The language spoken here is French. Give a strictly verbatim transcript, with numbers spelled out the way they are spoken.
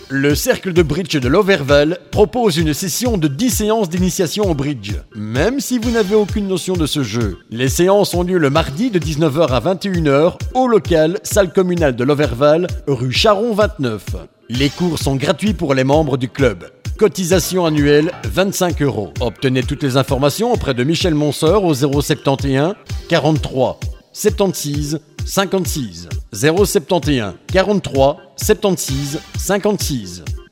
Le cercle de bridge de Loverval propose une session de dix séances d'initiation au bridge, même si vous n'avez aucune notion de ce jeu. Les séances ont lieu le mardi de dix-neuf heures à vingt et une heures au local salle communale de Loverval, rue Charon vingt-neuf. Les cours sont gratuits pour les membres du club. Cotisation annuelle vingt-cinq euros. Obtenez toutes les informations auprès de Michel Monseur au zéro sept un quarante-trois soixante-seize cinquante-six zéro sept un quarante-trois soixante-seize cinquante-six.